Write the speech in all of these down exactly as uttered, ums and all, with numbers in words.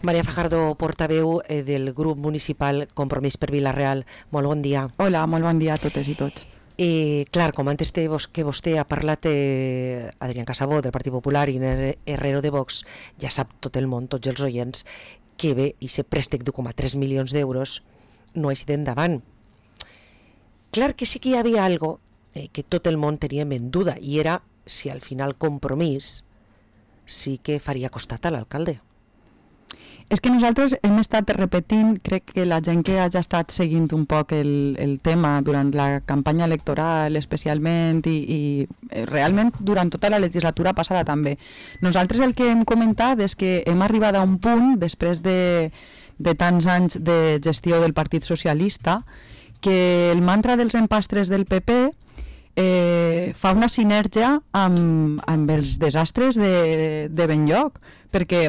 Maria Fajardo, portaveu eh, del grup municipal Compromís per Vila-real. Molt bon dia. Hola, molt bon dia a totes i tots. Eh, clar, com antes té vos, que vostè ha parlat eh, Adrián Casabó del Partit Popular i Herrero de Vox, ja sap tot el món, tots els oients, que bé, i aquest préstec de com a tres milions d'euros no és d'endavant. Clar que sí que hi havia algo eh, que tot el món teníem en duda, i era si al final Compromís sí que faria costat a l'alcalde. És que nosaltres hem estat repetint, crec que la gent que hagi estat seguint un poc el, el tema durant la campanya electoral especialment i, i realment durant tota la legislatura passada també. Nosaltres el que hem comentat és que hem arribat a un punt, després de, de tants anys de gestió del Partit Socialista, que el mantra dels empastres del P P eh, fa una sinergia amb, amb els desastres de, de Benlloc, perquè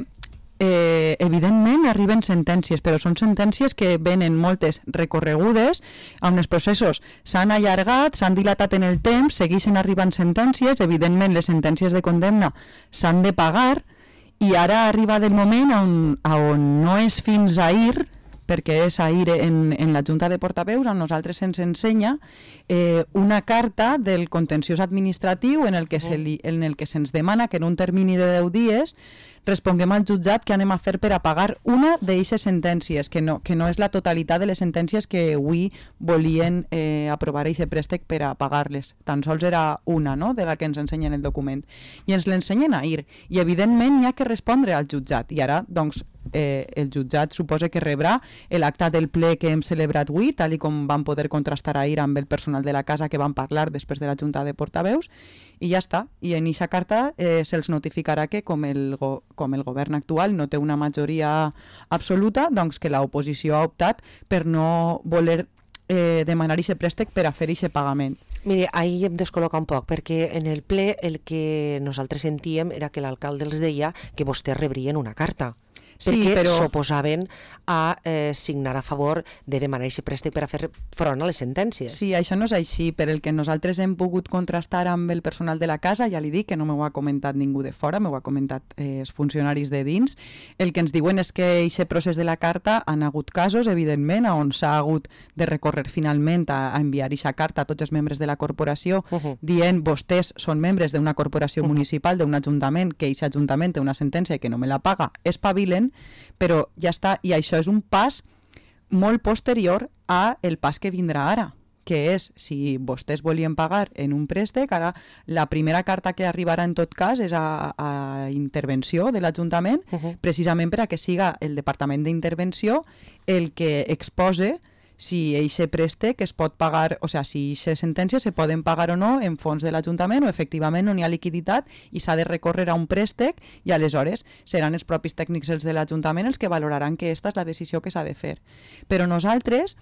Eh, evidentment arriben sentències, però són sentències que venen moltes recorregudes, on els processos s'han allargat, s'han dilatat en el temps, segueixen arribant sentències, evidentment les sentències de condemna s'han de pagar, i ara arriba el moment on, on no és fins ahir, perquè és ahir en, en la Junta de Portaveus, on nosaltres ens ensenya eh, una carta del contenciós administratiu en el que se li, en el que se'ns demana que en un termini de deu dies responguem al jutjat que anem a fer per a pagar una d'eixes sentències, que no, que no és la totalitat de les sentències que avui volien eh, aprovar aquest préstec per a pagar-les. Tan sols era una, no?, de la que ens ensenyen el document. I ens l'ensenyen ahir. I evidentment hi ha que respondre al jutjat. I ara, doncs, eh, el jutjat suposa que rebrà l'acta del ple que hem celebrat avui, tal i com vam poder contrastar ahir amb el personal de la casa que van parlar després de la Junta de Portaveus, i ja està. I en aquesta carta eh, se'ls notificarà que com el, go com el govern actual no té una majoria absoluta, doncs que l'oposició ha optat per no voler eh, demanar aquest préstec per a fer aquest pagament. Mire, ahir em descol·loca un poc, perquè en el ple el que nosaltres sentíem era que l'alcalde els deia que vostès rebrien una carta. Sí, perquè però s'oposaven a eh, signar a favor de demanar aquest préstec per a fer front a les sentències. Sí, això no és així. Per el que nosaltres hem pogut contrastar amb el personal de la casa, ja li dic que no m'ho ha comentat ningú de fora, m'ho ha comentat eh, els funcionaris de dins. El que ens diuen és que aquest procés de la carta han hagut casos, evidentment, on s'ha hagut de recórrer finalment a, a enviar aquesta carta a tots els membres de la corporació, uh -huh. dient vostès són membres d'una corporació uh -huh. municipal, d'un ajuntament, que aquest ajuntament té una sentència que no me la paga, espavilen, però ja està, i això és un pas molt posterior a el pas que vindrà ara, que és, si vostès volien pagar en un préstec, ara la primera carta que arribarà en tot cas és a, a intervenció de l'Ajuntament, uh -huh. precisament per a que siga el Departament d'Intervenció el que expose si eixe préstec es pot pagar, o sigui, si aquestes sentències se poden pagar o no en fons de l'Ajuntament o efectivament no n'hi ha liquiditat i s'ha de recórrer a un préstec, i aleshores seran els propis tècnics els de l'Ajuntament els que valoraran que aquesta és la decisió que s'ha de fer. Però nosaltres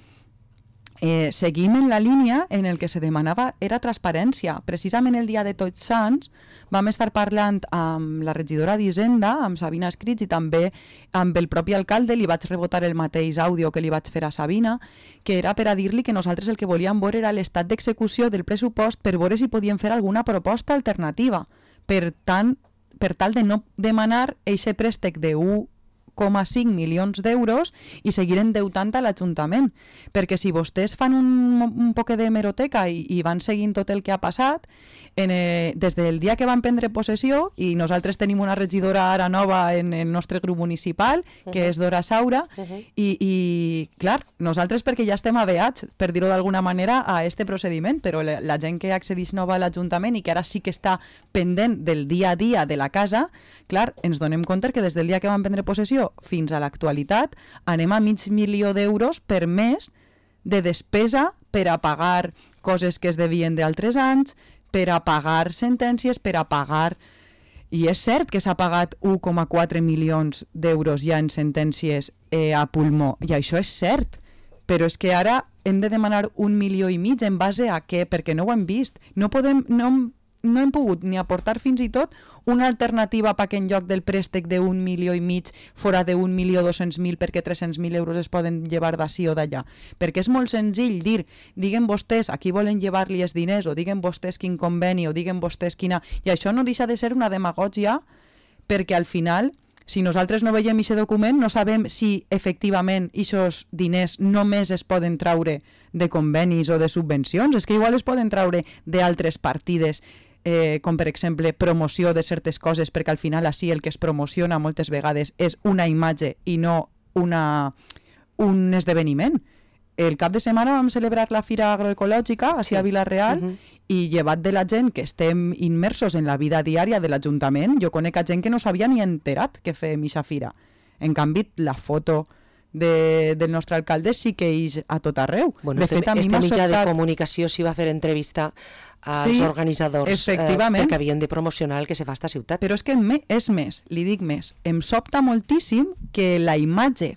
eh, seguim en la línia en el que se demanava era transparència. Precisament el dia de Tots Sants vam estar parlant amb la regidora d'Hisenda, amb Sabina Escrits, i també amb el propi alcalde. Li vaig rebotar el mateix àudio que li vaig fer a Sabina, que era per a dir-li que nosaltres el que volíem veure era l'estat d'execució del pressupost per veure si podíem fer alguna proposta alternativa. Per tant, per tal de no demanar eixe préstec de un coma cinc milions d'euros i seguir endeutant a l'Ajuntament. Perquè si vostès fan un, un poc de hemeroteca i, i van seguint tot el que ha passat, en, eh, des del dia que van prendre possessió, i nosaltres tenim una regidora ara nova en el nostre grup municipal, que uh -huh. és Dora Saura, uh -huh. i, i clar, nosaltres perquè ja estem aveats, per dir-ho d'alguna manera, a este procediment, però la, la gent que accedeix nova a l'Ajuntament i que ara sí que està pendent del dia a dia de la casa, clar, ens donem compte que des del dia que van prendre possessió fins a l'actualitat anem a mig milió d'euros per mes de despesa per a pagar coses que es devien d'altres anys, per a pagar sentències, per a pagar... I és cert que s'ha pagat un coma quatre milions d'euros ja en sentències eh, a pulmó, i això és cert, però és que ara hem de demanar un milió i mig en base a què? Perquè no ho hem vist. No podem... No, no hem pogut ni aportar fins i tot una alternativa perquè en lloc del préstec d'un milió i mig fora d'un milió dos-cents mil, perquè tres-cents mil euros es poden llevar d'ací o d'allà. Perquè és molt senzill dir, diguen vostès a qui volen llevar-li els diners, o diguen vostès quin conveni, o diguen vostès quina... I això no deixa de ser una demagògia, perquè al final Si nosaltres no veiem aquest document, no sabem si efectivament aquests diners només es poden traure de convenis o de subvencions, és que igual es poden traure d'altres partides, eh, com per exemple promoció de certes coses, perquè al final així el que es promociona moltes vegades és una imatge i no una, un esdeveniment. El cap de setmana vam celebrar la Fira Agroecològica a sí. a Vila-real uh -huh. i llevat de la gent que estem immersos en la vida diària de l'Ajuntament, jo conec a gent que no s'havia ni enterat que fem aquesta fira. En canvi, la foto de, del nostre alcalde sí que és a tot arreu. Bueno, de este, fet, a mi este mitjà sobtat... de comunicació s'hi va fer entrevista als sí, organitzadors eh, perquè havien de promocionar el que se fa a esta ciutat. Però és que me, és més, li dic més, em sobta moltíssim que la imatge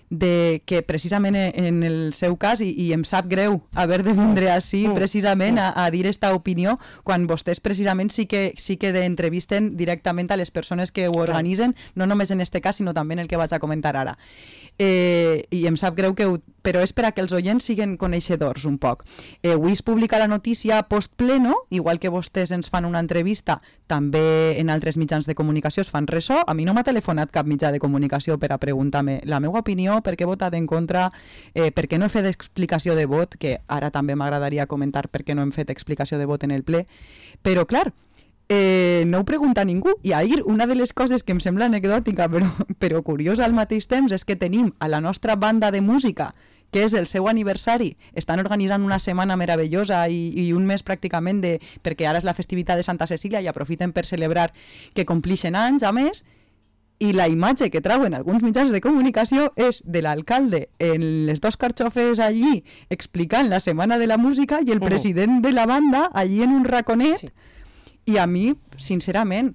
de que precisament en el seu cas, i, i em sap greu haver de vindre així precisament a, a dir esta opinió, quan vostès precisament sí que, sí que entrevisten directament a les persones que ho organitzen, no només en este cas, sinó també en el que vaig a comentar ara. Eh, I em sap greu que ho, però és per a que els oients siguin coneixedors un poc. Eh, avui es publica la notícia postpleno, igual que vostès ens fan una entrevista, també en altres mitjans de comunicació es fan ressò. A mi no m'ha telefonat cap mitjà de comunicació per a preguntar-me la meva opinió, per què he votat en contra, eh, per què no he fet explicació de vot, que ara també m'agradaria comentar per què no hem fet explicació de vot en el ple. Però, clar, eh, no ho pregunta ningú. I ahir una de les coses que em sembla anecdòtica però, però curiosa al mateix temps és que tenim a la nostra banda de música, que és el seu aniversari, estan organitzant una setmana meravellosa i, i un mes pràcticament, de, perquè ara és la festivitat de Santa Cecília i aprofiten per celebrar que complixen anys, a més, i la imatge que trauen alguns mitjans de comunicació és de l'alcalde en les dos carxofes allí explicant la setmana de la música i el uh-huh. president de la banda allí en un raconet. Sí. I a mi, sincerament,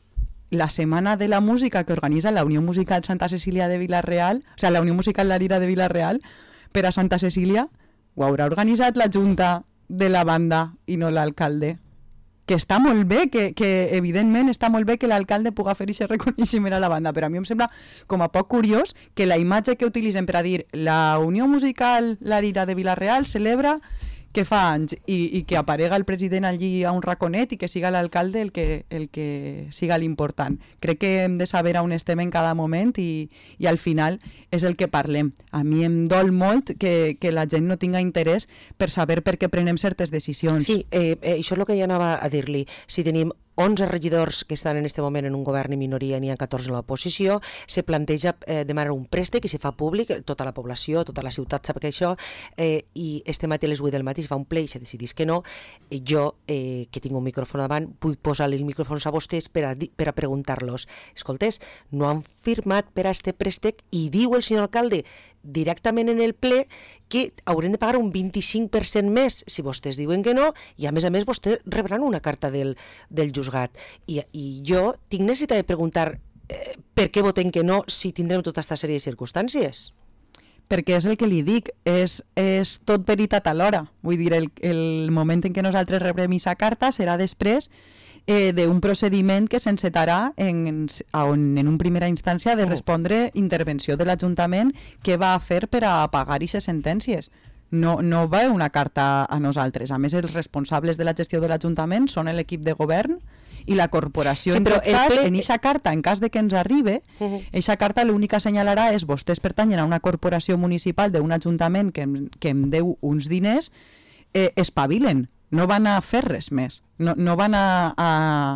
la setmana de la música que organitza la Unió Musical Santa Cecília de Vila-real, o sigui, la Unió Musical La Lira de Vila-real, per a Santa Cecília, ho haurà organitzat la Junta de la banda i no l'alcalde. Que està molt bé, que, que evidentment està molt bé que l'alcalde pugui fer aquest reconeixement a la banda, però a mi em sembla com a poc curiós que la imatge que utilitzen per a dir la Unió Musical La Lira de Vila-real celebra que fa anys i, i que aparega el president allí a un raconet i que siga l'alcalde el que, el que siga l'important. Crec que hem de saber on estem en cada moment i, i al final és el que parlem. A mi em dol molt que, que la gent no tinga interès per saber per què prenem certes decisions. Sí, eh, eh, això és el que jo anava a dir-li. Si tenim onze regidors que estan en aquest moment en un govern i minoria, n'hi ha catorze en l'oposició, se planteja eh, demanar un préstec i se fa públic, tota la població, tota la ciutat sap que això, eh, i este matí a les vuit del matí se fa un ple i se decidís que no, eh, jo, eh, que tinc un micròfon davant, vull posar-li el micròfon a vostès per a, per a preguntar-los, escoltes, no han firmat per a este préstec i diu el senyor alcalde directament en el ple que haurem de pagar un vint-i-cinc per cent més si vostès diuen que no, i a més a més vostès rebran una carta del, del juzgat. I, i jo tinc necessitat de preguntar eh, per què voten que no si tindrem tota aquesta sèrie de circumstàncies. Perquè és el que li dic, és, és tot veritat alhora. Vull dir, el, el moment en què nosaltres rebrem aquesta carta serà després eh, d'un procediment que s'encetarà en, en, en una primera instància de respondre intervenció de l'Ajuntament que va a fer per a pagar aquestes sentències. No, no va una carta a nosaltres. A més, els responsables de la gestió de l'Ajuntament són l'equip de govern i la corporació. Sí, en tot cas, ple... en aquesta carta, en cas de que ens arribi, aquesta uh-huh. carta l'única assenyalarà és vostès pertanyen a una corporació municipal d'un ajuntament que, que em deu uns diners, eh, espavilen. No van a fer res més. No, no van a... a...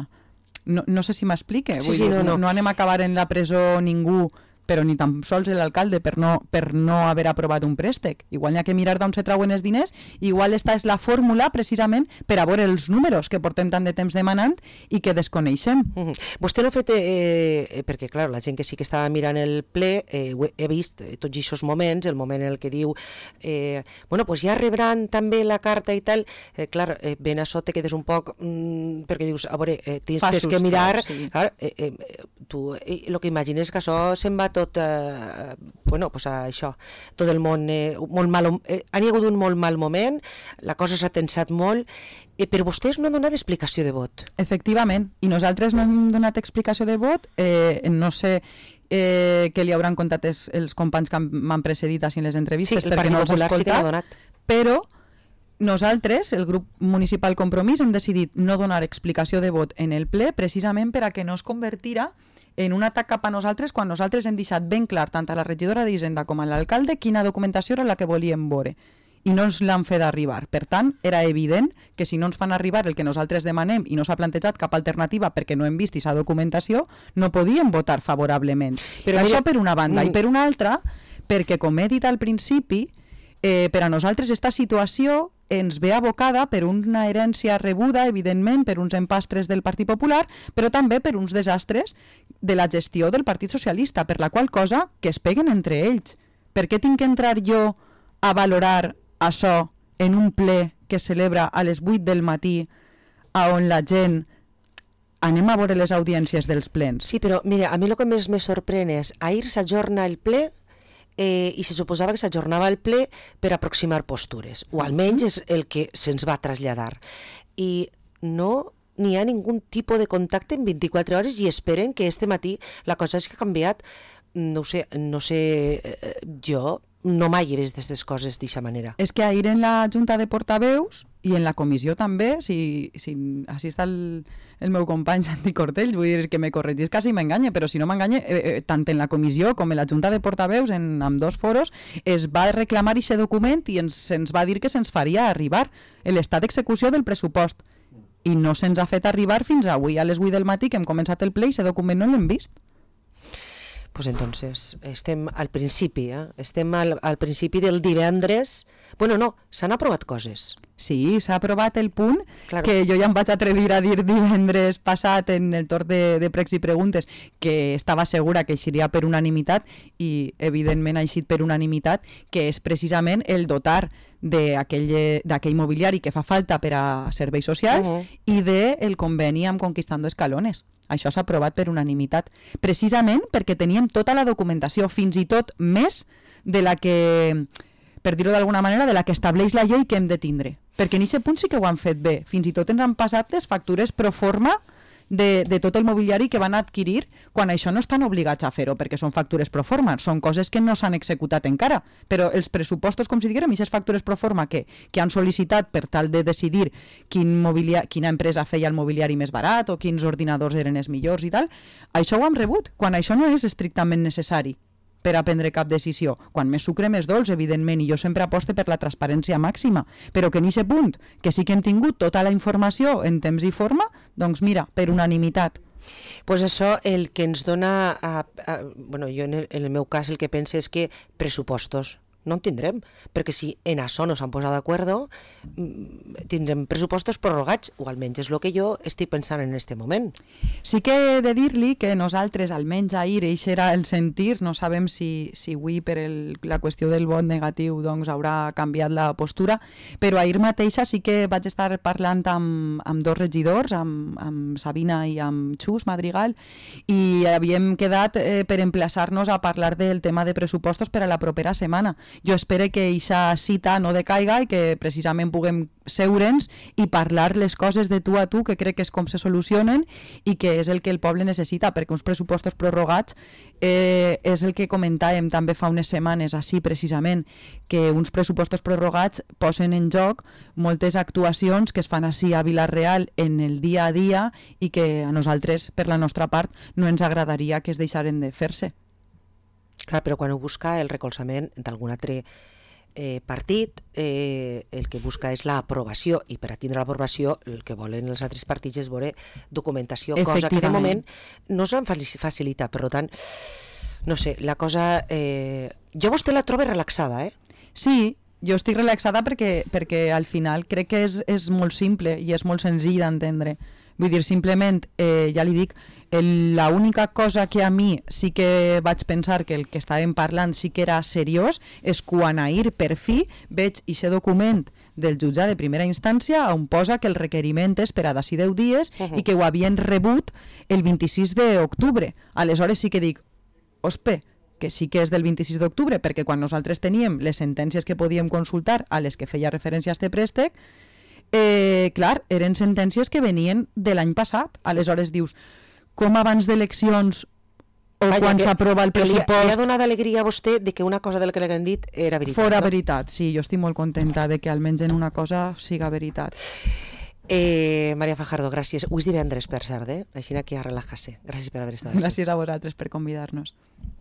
No, no sé si m'explique. Sí, sí, no, no. no anem a acabar en la presó ningú, però ni tan sols l'alcalde per no, per no haver aprovat un préstec. Igual n'hi ha que mirar d'on se trauen els diners, igual esta és la fórmula precisament per a veure els números que portem tant de temps demanant i que desconeixem. Uh-huh. Vostè no ha fet, eh, perquè clar, la gent que sí que estava mirant el ple, eh, he vist eh, tots aquests moments, el moment en el que diu eh, bueno, pues ja rebran també la carta i tal, eh, clar, eh, ben a sota quedes un poc, mm, perquè dius, a veure, eh, tens, tens que mirar, sí. clar, eh, eh, tu eh, el que imagines que això se'n va tot, eh, bueno, pues a això, tot el món, eh, molt mal, eh, ha hagut un molt mal moment, la cosa s'ha tensat molt, eh, però vostès no han donat explicació de vot. Efectivament, i nosaltres no hem donat explicació de vot, eh, no sé eh, què li hauran contat els, els companys que m'han precedit així en les entrevistes, sí, perquè no els he escoltat, sí que l'ha donat. Però nosaltres, el grup municipal Compromís, hem decidit no donar explicació de vot en el ple precisament per a que no es convertirà en un atac cap a nosaltres quan nosaltres hem deixat ben clar tant a la regidora d'Hisenda com a l'alcalde quina documentació era la que volíem veure i no ens l'han fet arribar. Per tant, era evident que si no ens fan arribar el que nosaltres demanem i no s'ha plantejat cap alternativa perquè no hem vist aquesta documentació, no podíem votar favorablement. Però això per una banda. I per una altra, perquè com he dit al principi, eh, per a nosaltres aquesta situació ens ve abocada per una herència rebuda, evidentment, per uns empastres del Partit Popular, però també per uns desastres de la gestió del Partit Socialista, per la qual cosa que es peguen entre ells. Per què tinc que entrar jo a valorar això en un ple que es celebra a les vuit del matí, on la gent anem a veure les audiències dels plens? Sí, però mira, a mi el que més me sorprèn és ahir s'ajorna el ple eh, i se suposava que s'ajornava el ple per aproximar postures, o almenys és el que se'ns va traslladar. I no n'hi ha ningun tipus de contacte en vint-i-quatre hores i esperen que este matí la cosa és que ha canviat. No sé, no sé, eh, jo no mai he vist aquestes coses d'aquesta manera. És que ahir en la Junta de Portaveus i en la comissió també, si, si així està el, el meu company Santi Cortell, vull dir que me corregís quasi m'enganya, però si no m'enganya, eh, eh, tant en la comissió com en la Junta de Portaveus, en ambdós foros, es va reclamar aquest document i ens, se'ns va dir que se'ns faria arribar l'estat d'execució del pressupost. I no se'ns ha fet arribar fins avui a les vuit del matí que hem començat el ple i aquest document no l'hem vist. Pues entonces estem al principi, eh? estem al, al principi del divendres. Bueno, no, s'han aprovat coses. Sí, s'ha aprovat el punt, claro, que jo ja em vaig atrevir a dir divendres passat en el torn de, de pregs i preguntes que estava segura que eixiria per unanimitat i evidentment ha eixit per unanimitat, que és precisament el dotar d'aquell mobiliari que fa falta per a serveis socials uh -huh. i del conveni amb Conquistando Escalones. Això s'ha aprovat per unanimitat, precisament perquè teníem tota la documentació, fins i tot més de la que, per dir-ho d'alguna manera, de la que estableix la llei que hem de tindre. Perquè en aquest punt sí que ho han fet bé. Fins i tot ens han passat les factures pro forma de, de tot el mobiliari que van adquirir quan això no estan obligats a fer-ho, perquè són factures pro forma, són coses que no s'han executat encara, però els pressupostos, com si diguem, aquestes factures pro forma que, que han sol·licitat per tal de decidir quin mobiliari, quina empresa feia el mobiliari més barat o quins ordinadors eren els millors i tal, això ho hem rebut, quan això no és estrictament necessari per a prendre cap decisió. Quan més sucre, més dolç, evidentment, i jo sempre aposte per la transparència màxima, però que en aquest punt, que sí que hem tingut tota la informació en temps i forma, doncs mira, per unanimitat. Pues això el que ens dona, a, a, bueno, jo en el, en el meu cas el que penso és que pressupostos no en tindrem, perquè si en això no s'han posat d'acord, tindrem pressupostos prorrogats, o almenys és el que jo estic pensant en aquest moment. Sí que he de dir-li que nosaltres, almenys ahir, eix era el sentir, no sabem si, si avui per el, la qüestió del vot negatiu doncs, haurà canviat la postura, però ahir mateixa sí que vaig estar parlant amb, amb dos regidors, amb, amb Sabina i amb Xus Madrigal, i havíem quedat eh, per emplaçar-nos a parlar del tema de pressupostos per a la propera setmana. Jo espero que aquesta cita no decaiga i que precisament puguem seure'ns i parlar les coses de tu a tu, que crec que és com se solucionen i que és el que el poble necessita, perquè uns pressupostos prorrogats eh, és el que comentàvem també fa unes setmanes així precisament, que uns pressupostos prorrogats posen en joc moltes actuacions que es fan així a Vila-real en el dia a dia i que a nosaltres, per la nostra part, no ens agradaria que es deixaren de fer-se. Clar, però quan ho busca el recolzament d'algun altre eh, partit, eh, el que busca és l'aprovació, i per a tindre l'aprovació el que volen els altres partits és veure documentació, cosa que de moment no s'han facilitat. Per tant, no sé, la cosa... Eh... Jo vostè la trobo relaxada, eh? Sí, jo estic relaxada perquè, perquè al final crec que és, és molt simple i és molt senzill d'entendre. Vull dir, simplement, eh, ja li dic, l'única cosa que a mi sí que vaig pensar que el que estàvem parlant sí que era seriós és quan ahir, per fi, veig aquest document del jutjat de primera instància on posa que el requeriment és per a d'ací deu dies uh -huh. i que ho havien rebut el vint-i-sis d'octubre. Aleshores sí que dic, ospe, que sí que és del vint-i-sis d'octubre, perquè quan nosaltres teníem les sentències que podíem consultar a les que feia referència a este préstec, eh, clar, eren sentències que venien de l'any passat. Aleshores dius, com abans d'eleccions o Vaja, quan s'aprova el pressupost... Li, li ha donat alegria a vostè de que una cosa del que li han dit era veritat, Fora no? veritat, sí, jo estic molt contenta de que almenys en una cosa siga veritat. Eh, Maria Fajardo, gràcies. Avui és divendres, per cert, eh? Així que ja relaxa-se. Gràcies per haver estat així. Gràcies a vosaltres per convidar-nos.